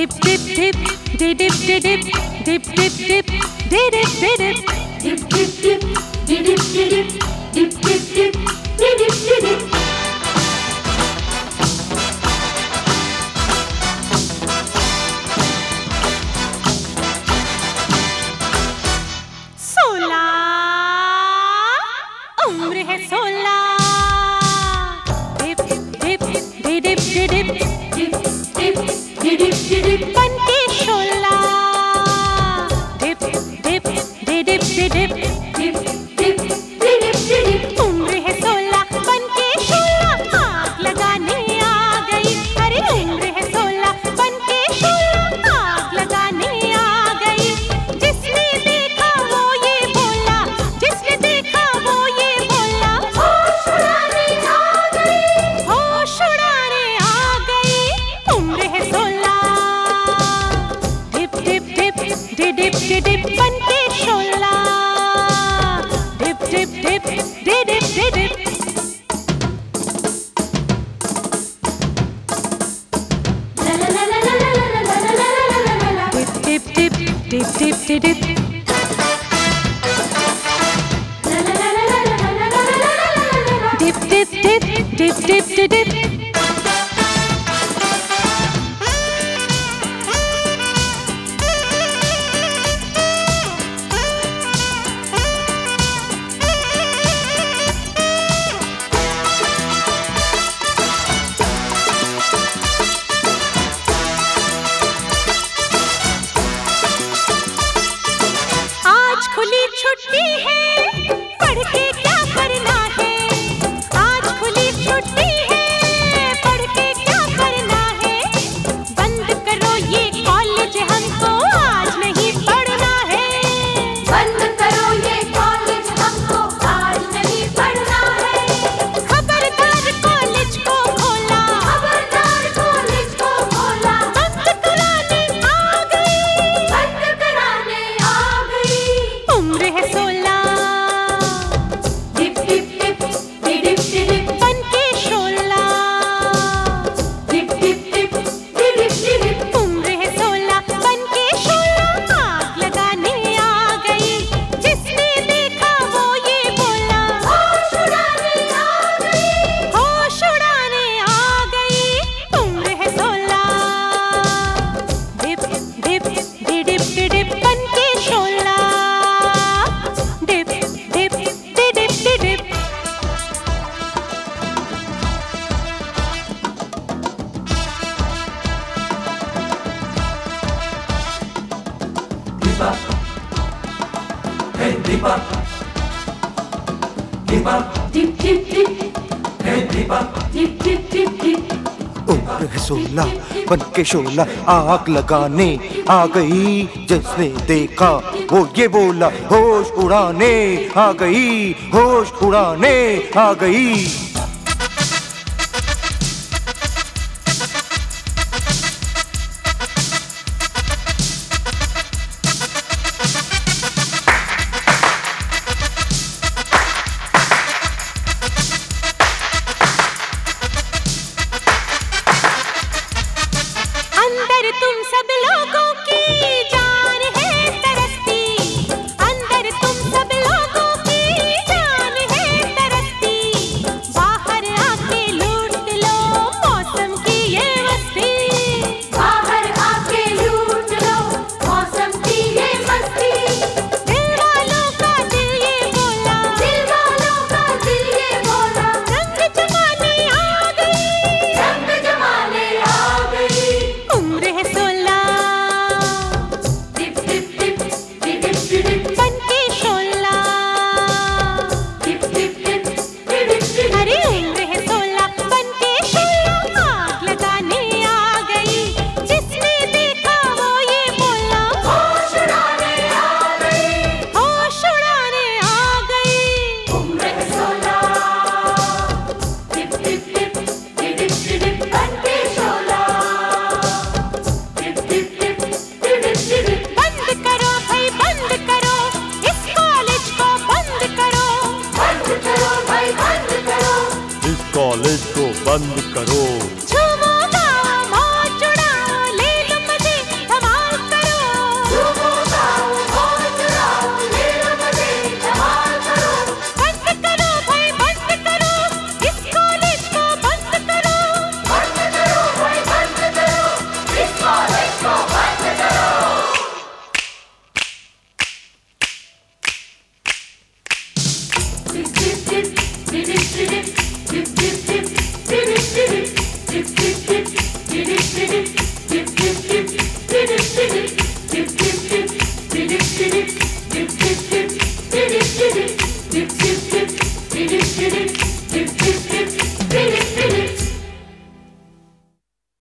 Dip dip dip, dip dip dip, dip dip dip, dip dip dip, dip dip dip, dip dip dip, dip dip dip, dip dip dip. उम्र है 16 dip dip dip dip dip dip dip dip dip बनके शोला dip dip dip dip dip dip dip dip उम्र है 16 बनके शोला आग लगाने आ गई अरे उम्र है 16 बनके शोला आग लगाने आ गई जिसने देखा वो ये बोला जिसने देखा वो ये होश उड़ाने आ गई उम्र है 16 dip dip dip dip dip dip बनके शोला dip dip dip dip dip dip dip dip dip dip dip dip dip dip dip dip dip dip dip आज खुली छुट्टी है पढ़ के क्या करना है आज खुली छुट्टी है पढ़ के क्या करना है बंद करो ये कॉलेज हमको आज नहीं पढ़ना है बंद करो ये कॉलेज हमको आज नहीं पढ़ना है खबरदार कॉलेज को खोला खबरदार कॉलेज को खोला बंद कराने आ गई उम्र है 16 dip dip dip dip dip बनके शोला dip dip dip dip dip उम्र है 16 बनके शोला आग लगाने आ गई जिसने देखा वो ये बोला होश उड़ाने आ गई उम्र है 16 डिप डिप डिप डिप बनके शोला dip dip dip dip dip Dipa, hey Dipa, Dipa, dip dip dip hey Dipa. Dip dip dip dip उम्र है 16 बनके शोला आग लगाने आ गई जिसने देखा वो ये बोला होश उड़ाने आ गई होश उड़ाने आ गई अंदर तुम सब लोगों की जान है तरसती अंदर तुम सब लोगों की जान है तरसती dip, dip,